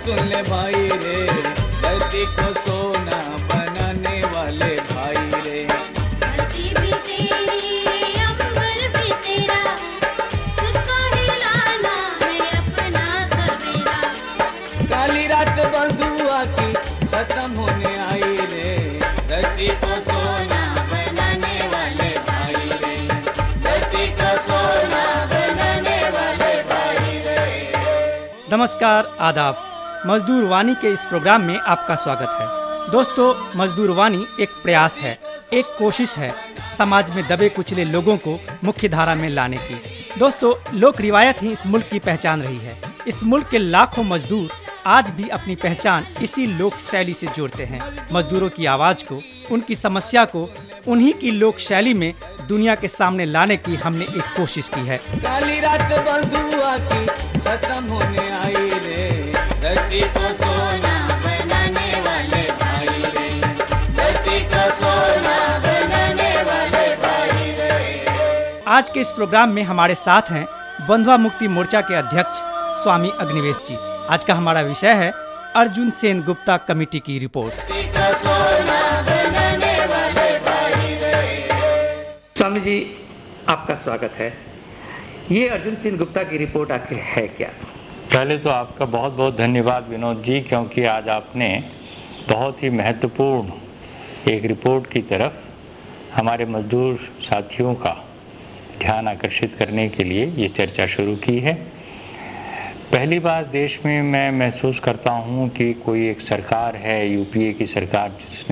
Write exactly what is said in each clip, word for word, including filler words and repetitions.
सुन ले भाई रे, धरती को सोना बनाने वाले भाई रे। धरती भी तेरी अंबर भी तेरा, तुझको हिलाना है अपना सवेरा। काली रात बंधुआ की खत्म होने आई रे, धरती को सोना बनाने वाले भाई रे, धरती को सोना बनाने वाले भाई रे। नमस्कार, आदाब। मजदूर वाणी के इस प्रोग्राम में आपका स्वागत है। दोस्तों, मजदूर वाणी एक प्रयास है, एक कोशिश है समाज में दबे कुचले लोगों को मुख्य धारा में लाने की। दोस्तों, लोक रिवायत ही इस मुल्क की पहचान रही है। इस मुल्क के लाखों मजदूर आज भी अपनी पहचान इसी लोक शैली से जोड़ते हैं। मजदूरों की आवाज़ को, उनकी समस्या को उन्हीं की लोक शैली में दुनिया के सामने लाने की हमने एक कोशिश की है। काली रात बंधुआ की खत्म होने आई रे, धरती को सोना बनाने वाले भाई रे, धरती को सोना बनाने वाले भाई रे। आज के इस प्रोग्राम में हमारे साथ हैं बंधुआ मुक्ति मोर्चा के अध्यक्ष स्वामी अग्निवेश जी। आज का हमारा विषय है अर्जुन सेन गुप्ता कमेटी की रिपोर्ट। स्वामी जी, आपका स्वागत है। ये अर्जुन सेन गुप्ता की रिपोर्ट आखिर है क्या? पहले तो आपका बहुत बहुत धन्यवाद विनोद जी, क्योंकि आज आपने बहुत ही महत्वपूर्ण एक रिपोर्ट की तरफ हमारे मजदूर साथियों का ध्यान आकर्षित करने के लिए ये चर्चा शुरू की है। पहली बार देश में मैं महसूस करता हूँ कि कोई एक सरकार है, यूपीए की सरकार, जिसने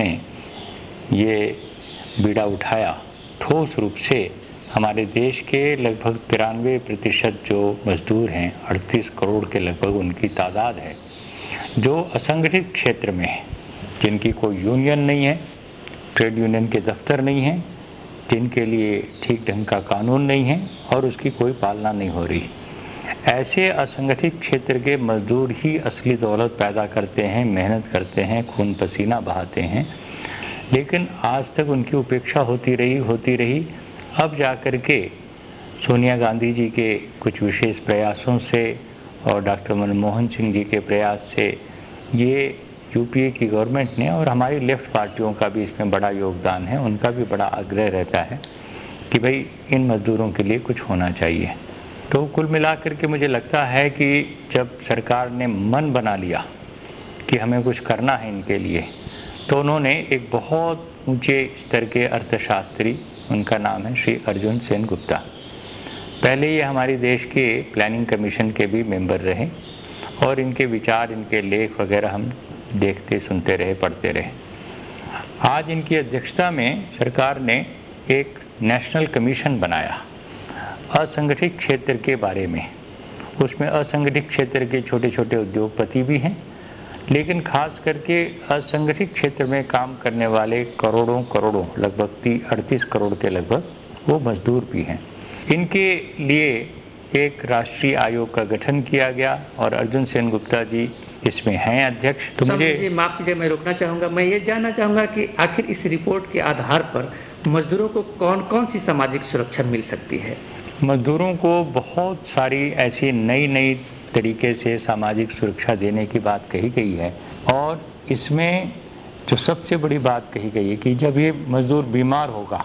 ये बीड़ा उठाया ठोस रूप से। हमारे देश के लगभग तिरानवे प्रतिशत जो मजदूर हैं, अड़तीस करोड़ के लगभग उनकी तादाद है, जो असंगठित क्षेत्र में है, जिनकी कोई यूनियन नहीं है, ट्रेड यूनियन के दफ्तर नहीं है, जिनके लिए ठीक ढंग का कानून नहीं है और उसकी कोई पालना नहीं हो रही। ऐसे असंगठित क्षेत्र के मजदूर ही असली दौलत पैदा करते हैं, मेहनत करते हैं, खून पसीना बहाते हैं, लेकिन आज तक उनकी उपेक्षा होती रही होती रही अब जाकर के सोनिया गांधी जी के कुछ विशेष प्रयासों से और डॉक्टर मनमोहन सिंह जी के प्रयास से ये यूपीए की गवर्नमेंट ने, और हमारी लेफ्ट पार्टियों का भी इसमें बड़ा योगदान है, उनका भी बड़ा आग्रह रहता है कि भाई इन मजदूरों के लिए कुछ होना चाहिए। तो कुल मिलाकर के मुझे लगता है कि जब सरकार ने मन बना लिया कि हमें कुछ करना है इनके लिए, तो उन्होंने एक बहुत ऊंचे स्तर के अर्थशास्त्री, उनका नाम है श्री अर्जुन सेन गुप्ता, पहले ये हमारे देश के प्लानिंग कमीशन के भी मेंबर रहे और इनके विचार, इनके लेख वगैरह हम देखते सुनते रहे, पढ़ते रहे। आज इनकी अध्यक्षता में सरकार ने एक नेशनल कमीशन बनाया असंगठित क्षेत्र के बारे में। उसमें असंगठित क्षेत्र के छोटे छोटे उद्योगपति भी हैं, लेकिन खास करके असंगठित क्षेत्र में काम करने वाले करोड़ों करोड़ों लगभग तीस अड़तीस करोड़ के लगभग वो मजदूर भी हैं। इनके लिए एक राष्ट्रीय आयोग का गठन किया गया और अर्जुन सेन गुप्ता जी इसमें हैं अध्यक्ष। तो मुझे माफ कीजिए, मैं रोकना चाहूँगा। मैं ये जानना चाहूँगा कि आखिर इस रिपोर्ट के आधार पर मजदूरों को कौन कौन सी सामाजिक सुरक्षा मिल सकती है? मजदूरों को बहुत सारी ऐसी नई नई तरीके से सामाजिक सुरक्षा देने की बात कही गई है, और इसमें जो सबसे बड़ी बात कही गई है कि जब ये मजदूर बीमार होगा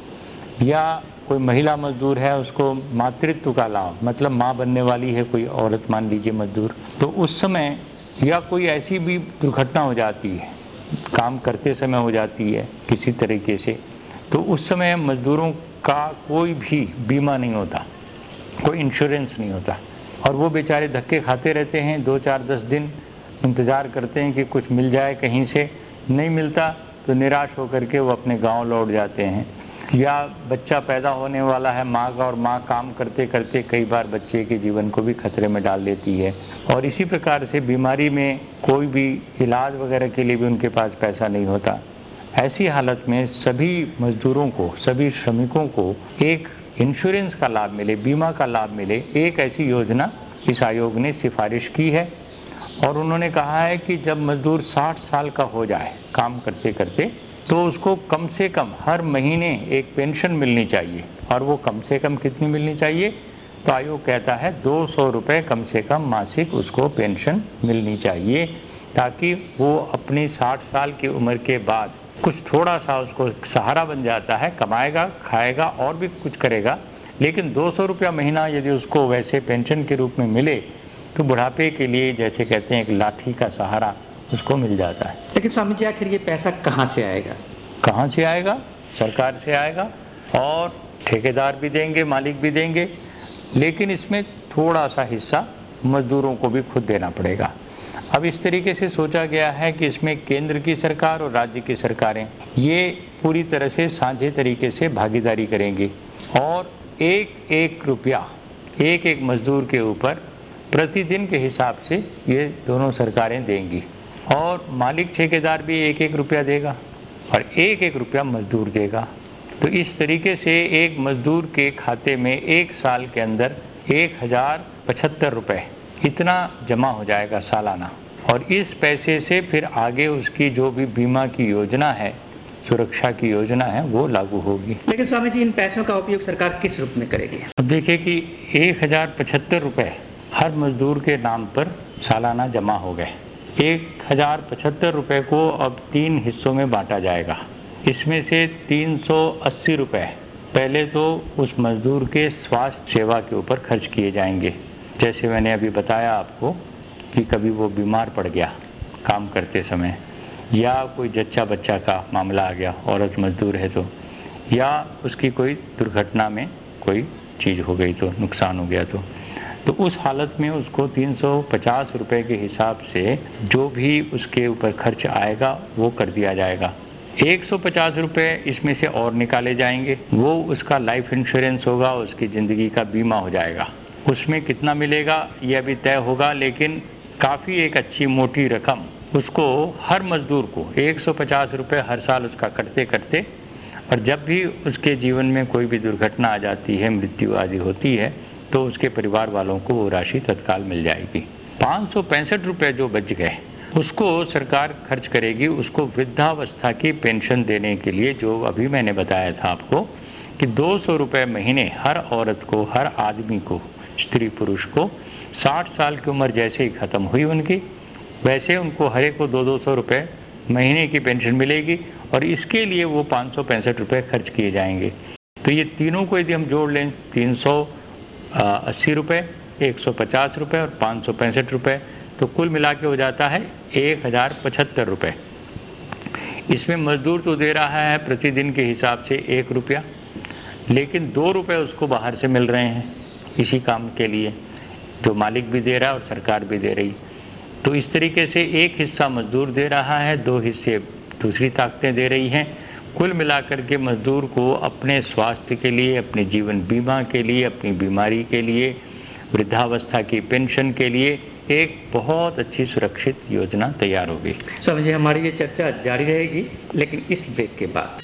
या कोई महिला मजदूर है, उसको मातृत्व का लाभ, मतलब माँ बनने वाली है कोई औरत, मान लीजिए मजदूर, तो उस समय या कोई ऐसी भी दुर्घटना हो जाती है, काम करते समय हो जाती है किसी तरीके से, तो उस समय मजदूरों का कोई भी बीमा नहीं होता, कोई इंश्योरेंस नहीं होता, और वो बेचारे धक्के खाते रहते हैं। दो चार दस दिन इंतज़ार करते हैं कि कुछ मिल जाए, कहीं से नहीं मिलता तो निराश होकर के वो अपने गांव लौट जाते हैं। या बच्चा पैदा होने वाला है माँ का, और माँ काम करते करते कई बार बच्चे के जीवन को भी खतरे में डाल देती है, और इसी प्रकार से बीमारी में कोई भी इलाज वगैरह के लिए भी उनके पास पैसा नहीं होता। ऐसी हालत में सभी मजदूरों को, सभी श्रमिकों को एक इंश्योरेंस का लाभ मिले, बीमा का लाभ मिले, एक ऐसी योजना इस आयोग ने सिफारिश की है। और उन्होंने कहा है कि जब मजदूर साठ साल का हो जाए काम करते करते, तो उसको कम से कम हर महीने एक पेंशन मिलनी चाहिए। और वो कम से कम कितनी मिलनी चाहिए? तो आयोग कहता है दो सौ रुपये कम से कम मासिक उसको पेंशन मिलनी चाहिए, ताकि वो अपनी साठ साल की उम्र के बाद कुछ थोड़ा सा उसको सहारा बन जाता है, कमाएगा, खाएगा और भी कुछ करेगा। लेकिन दो सौ रुपया महीना यदि उसको वैसे पेंशन के रूप में मिले तो बुढ़ापे के लिए जैसे कहते हैं एक लाठी का सहारा उसको मिल जाता है। लेकिन स्वामी जी आखिर ये पैसा कहाँ से आएगा? कहाँ से आएगा? सरकार से आएगा और ठेकेदार भी देंगे, मालिक भी देंगे, लेकिन इसमें थोड़ा सा हिस्सा मजदूरों को भी खुद देना पड़ेगा। अब इस तरीके से सोचा गया है कि इसमें केंद्र की सरकार और राज्य की सरकारें ये पूरी तरह से साझे तरीके से भागीदारी करेंगी और एक एक रुपया एक एक मजदूर के ऊपर प्रतिदिन के हिसाब से ये दोनों सरकारें देंगी और मालिक ठेकेदार भी एक एक रुपया देगा और एक एक रुपया मजदूर देगा। तो इस तरीके से एक मजदूर के खाते में एक साल के अंदर एक हजार पचहत्तर रुपये इतना जमा हो जाएगा सालाना, और इस पैसे से फिर आगे उसकी जो भी बीमा की योजना है, सुरक्षा की योजना है, वो लागू होगी। लेकिन स्वामी जी इन पैसों का उपयोग सरकार किस रूप में करेगी? अब देखिए कि एक हजार पचहत्तर रुपये हर मजदूर के नाम पर सालाना जमा हो गए। एक हजार पचहत्तर रुपये को अब तीन हिस्सों में बांटा जाएगा। इसमें से तीन सौ अस्सी रुपये पहले तो उस मजदूर के स्वास्थ्य सेवा के ऊपर खर्च किए जाएंगे। जैसे मैंने अभी बताया आपको कि कभी वो बीमार पड़ गया काम करते समय, या कोई जच्चा बच्चा का मामला आ गया, औरत मजदूर है तो, या उसकी कोई दुर्घटना में कोई चीज़ हो गई तो, नुकसान हो गया तो तो उस हालत में उसको तीन सौ पचास रुपये के हिसाब से जो भी उसके ऊपर खर्च आएगा वो कर दिया जाएगा। एक सौ पचास रुपये इसमें से और निकाले जाएंगे, वो उसका लाइफ इंश्योरेंस होगा, उसकी ज़िंदगी का बीमा हो जाएगा। उसमें कितना मिलेगा ये अभी तय होगा, लेकिन काफ़ी एक अच्छी मोटी रकम उसको हर मजदूर को एक सौ पचास रुपये हर साल उसका करते करते, और जब भी उसके जीवन में कोई भी दुर्घटना आ जाती है, मृत्यु आदि होती है, तो उसके परिवार वालों को वो राशि तत्काल मिल जाएगी। पाँच सौ पैंसठ रुपये जो बच गए उसको सरकार खर्च करेगी, उसको वृद्धावस्था की पेंशन देने के लिए, जो अभी मैंने बताया था आपको कि दो सौ रुपये महीने हर औरत को, हर आदमी को, स्त्री पुरुष को साठ साल की उम्र जैसे ही ख़त्म हुई उनकी, वैसे उनको हर एक को दो दो सौ रुपये महीने की पेंशन मिलेगी और इसके लिए वो पाँच सौ पैंसठ रुपये खर्च किए जाएंगे। तो ये तीनों को यदि हम जोड़ लें, तीन सौ अस्सी रुपये, एक सौ पचास रुपये और पाँच सौ पैंसठ रुपये, तो कुल मिला के हो जाता है एक हज़ार पचहत्तर रुपये। इसमें मजदूर तो दे रहा है प्रतिदिन के हिसाब से एक रुपया, लेकिन दो रुपये उसको बाहर से मिल रहे हैं इसी काम के लिए, जो मालिक भी दे रहा है और सरकार भी दे रही। तो इस तरीके से एक हिस्सा मजदूर दे रहा है, दो हिस्से दूसरी ताकतें दे रही हैं। कुल मिलाकर के मजदूर को अपने स्वास्थ्य के लिए, अपने जीवन बीमा के लिए, अपनी बीमारी के लिए, वृद्धावस्था की पेंशन के लिए एक बहुत अच्छी सुरक्षित योजना तैयार होगी। स्वामी जी हमारी ये चर्चा जारी रहेगी, लेकिन इस ब्रेक के बाद।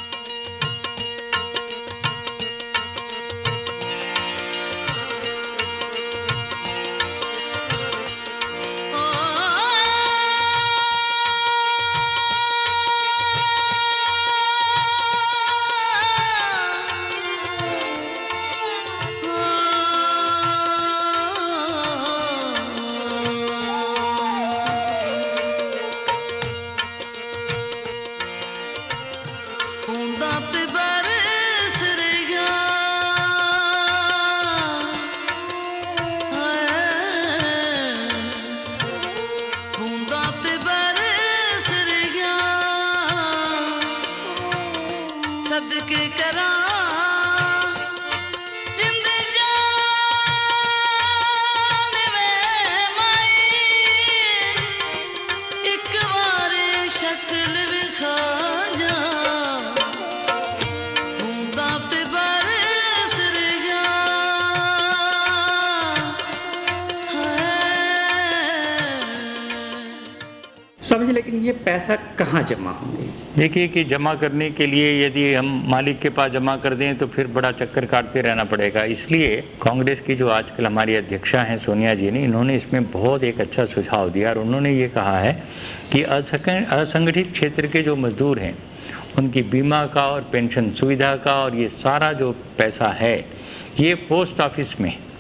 स्वामी जी लेकिन ये पैसा कहाँ जमा होंगे? देखिए कि जमा करने के लिए यदि हम मालिक के पास जमा कर दें तो फिर बड़ा चक्कर काटते रहना पड़ेगा। इसलिए कांग्रेस की जो आजकल हमारी अध्यक्षा हैं सोनिया जी ने, इन्होंने इसमें बहुत एक अच्छा सुझाव दिया और उन्होंने ये कहा है कि असंगठित क्षेत्र के जो मजदूर हैं उनकी बीमा का और पेंशन सुविधा का और ये सारा जो पैसा है ये पोस्ट ऑफिस में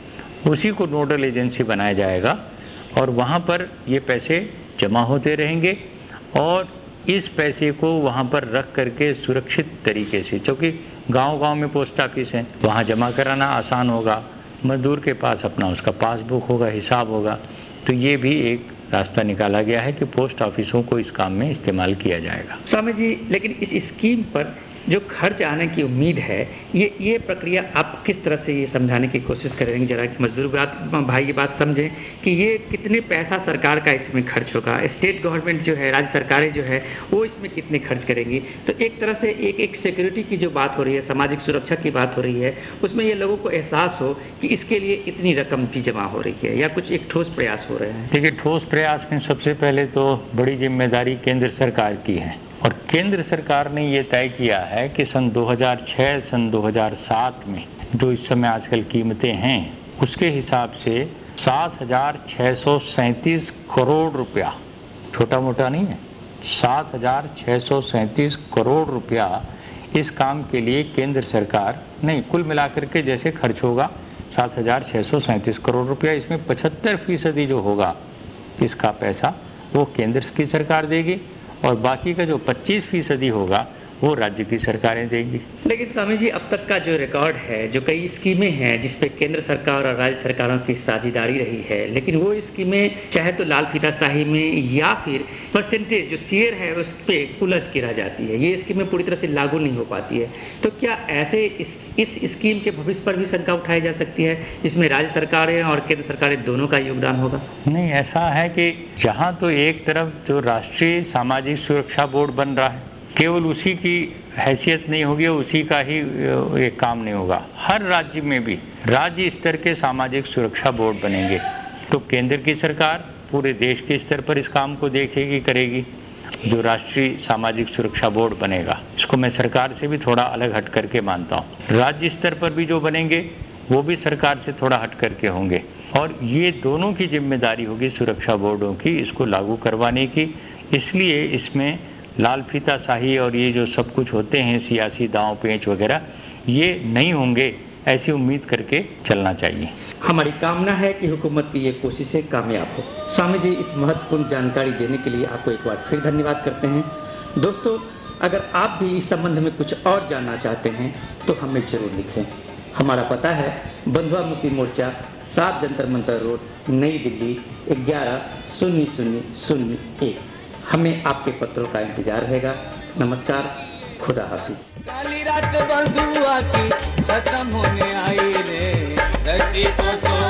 उसी को नोडल एजेंसी बनाया जाएगा और वहाँ पर ये पैसे जमा होते रहेंगे और इस पैसे को वहाँ पर रख करके सुरक्षित तरीके से, क्योंकि गांव-गांव में पोस्ट ऑफिस है, वहाँ जमा कराना आसान होगा, मजदूर के पास अपना उसका पासबुक होगा, हिसाब होगा। तो ये भी एक रास्ता निकाला गया है कि पोस्ट ऑफिसों को इस काम में इस्तेमाल किया जाएगा। स्वामी जी, लेकिन इस स्कीम पर जो खर्च आने की उम्मीद है, ये ये प्रक्रिया आप किस तरह से ये समझाने की कोशिश करेंगे जरा कि मजदूर बात भाई ये बात समझें कि ये कितने पैसा सरकार का इसमें खर्च होगा, स्टेट गवर्नमेंट जो है, राज्य सरकारें जो है वो इसमें कितने खर्च करेंगी। तो एक तरह से एक एक सिक्योरिटी की जो बात हो रही है, सामाजिक सुरक्षा की बात हो रही है, उसमें ये लोगों को एहसास हो कि इसके लिए इतनी रकम भी जमा हो रही है या कुछ एक ठोस प्रयास हो रहे हैं। देखिए, ठोस प्रयास में सबसे पहले तो बड़ी जिम्मेदारी केंद्र सरकार की है और केंद्र सरकार ने ये तय किया है कि सन दो हज़ार छह सन दो हज़ार सात में जो इस समय आजकल कीमतें हैं उसके हिसाब से सात हजार छः सौ सैंतीस करोड़ रुपया, छोटा मोटा नहीं है, सात हजार छः सौ सैंतीस करोड़ रुपया इस काम के लिए केंद्र सरकार, नहीं कुल मिलाकर के जैसे खर्च होगा सात हजार छः सौ सैंतीस करोड़ रुपया, इसमें पचहत्तर फीसदी जो होगा इसका पैसा वो केंद्र की सरकार देगी और बाकी का जो पच्चीस फीसदी होगा वो राज्य की सरकारें देंगी। लेकिन स्वामी जी, अब तक का जो रिकॉर्ड है, जो कई स्कीमें हैं जिसपे केंद्र सरकार और राज्य सरकारों की साझेदारी रही है, लेकिन वो स्कीमें चाहे तो लाल फीताशाही में या फिर परसेंटेज जो शेयर है उस पर उलझ के रह जाती है, ये स्कीमें पूरी तरह से लागू नहीं हो पाती है। तो क्या ऐसे इस, इस स्कीम के भविष्य पर भी शंका उठाई जा सकती है, इसमें राज्य सरकारें और केंद्र सरकारें दोनों का योगदान होगा? नहीं, ऐसा है कि जहाँ तो एक तरफ जो राष्ट्रीय सामाजिक सुरक्षा बोर्ड बन रहा है, केवल उसी की हैसियत नहीं होगी, उसी का ही एक काम नहीं होगा, हर राज्य में भी राज्य स्तर के सामाजिक सुरक्षा बोर्ड बनेंगे। तो केंद्र की सरकार पूरे देश के स्तर पर इस काम को देखेगी, करेगी। जो राष्ट्रीय सामाजिक सुरक्षा बोर्ड बनेगा, इसको मैं सरकार से भी थोड़ा अलग हट करके मानता हूँ। राज्य स्तर पर भी जो बनेंगे वो भी सरकार से थोड़ा हट करके होंगे और ये दोनों की जिम्मेदारी होगी सुरक्षा बोर्डों की इसको लागू करवाने की। इसलिए इसमें लाल फीताशाही और ये जो सब कुछ होते हैं सियासी दांव पेंच वगैरह, ये नहीं होंगे, ऐसी उम्मीद करके चलना चाहिए। हमारी कामना है कि हुकूमत की ये कोशिशें कामयाब हो। स्वामी जी, इस महत्वपूर्ण जानकारी देने के लिए आपको एक बार फिर धन्यवाद करते हैं। दोस्तों, अगर आप भी इस संबंध में कुछ और जानना चाहते हैं तो हमें जरूर लिखें। हमारा पता है बंधुआ मुक्ति मोर्चा, सात जंतर मंतर रोड, नई दिल्ली ग्यारह शून्य शून्य शून्य एक। हमें आपके पत्रों का इंतजार रहेगा। नमस्कार, खुदा हाफिज। काली रात बंधुआ की खत्म होने आई रे, धरती को सो